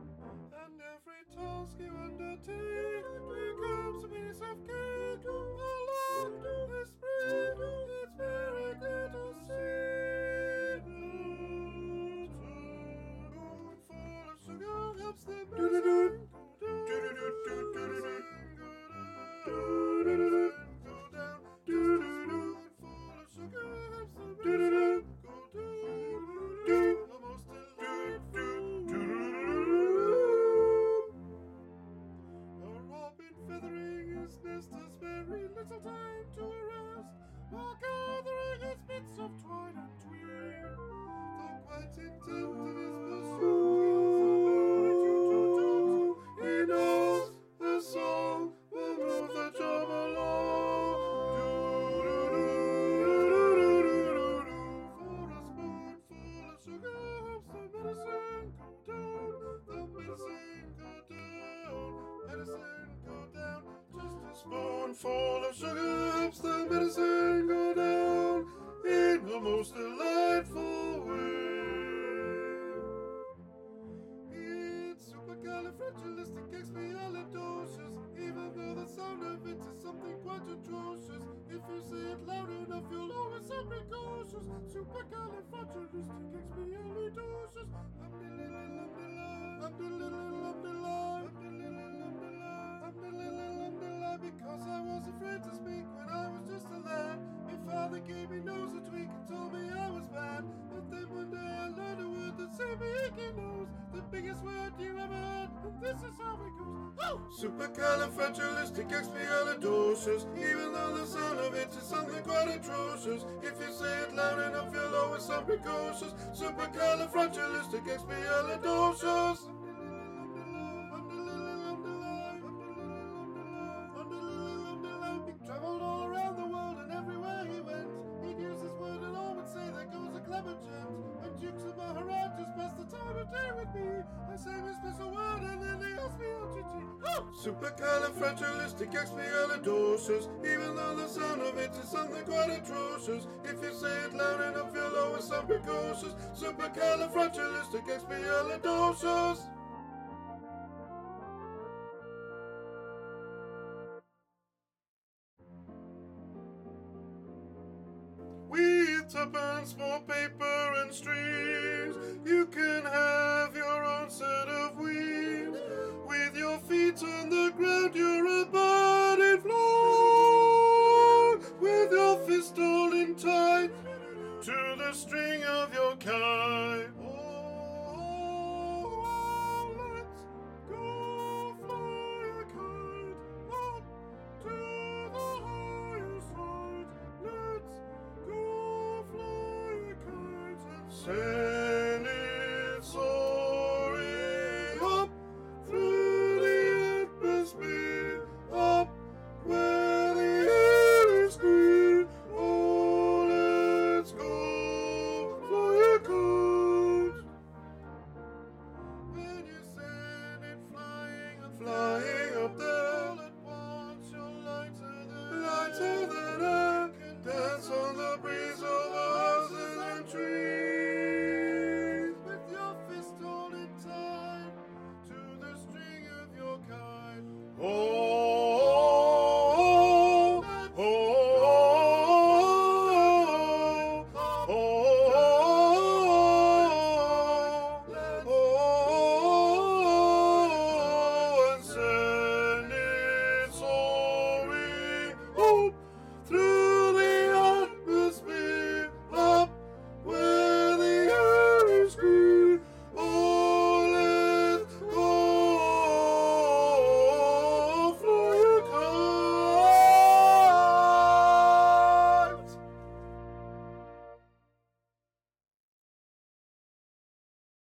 And every task you undertake becomes a piece of cake. Along the spring, it's very good to see. Full of sugar helps the medicine go down. Full of sugar helps the medicine go down. Almost a robin feathering his nest has very little time to rest, while gathering its bits of twine and twine. Though quite intent in his pursuit, he knows the song will move the job along. For a spoonful of sugar helps the medicine go down. The medicine go down. Medicine go down. Just a spoonful of sugar helps the medicine go down in a most delightful way. It's supercalifragilisticexpialidocious, even though the sound of it is something quite atrocious. If you say it loud enough, you'll always sound precocious. Supercalifragilisticexpialidocious. Because I was afraid to speak when I was just a lad. My father gave me nose a tweak and told me I was bad. But then one day I learned a word that saved me aching nose. The biggest word you ever heard, and this is how it goes. Oh! Supercalifragilisticexpialidocious, even though the sound of it is something quite atrocious. If you say it loud enough, you'll always sound precocious. Supercalifragilisticexpialidocious. Traveled all around the world and everywhere he went, he'd use this word and all would say, there goes a clever gent. When Dukes of Maharajas passed the time of day with me, I say my special word and then they ask me how to do. Oh! Supercalifragilisticexpialidocious, even though the sound of it is something quite atrocious. If you say it loud enough, you'll always sound precocious. Supercalifragilisticexpialidocious. With tuppence for paper and strings, you can have your own set of wings. With your feet on the ground, you're a bird in flight. With your fist holding tight to the string of your kite. Oh, let's go fly a kite up to the highest height. Let's go fly a kite and say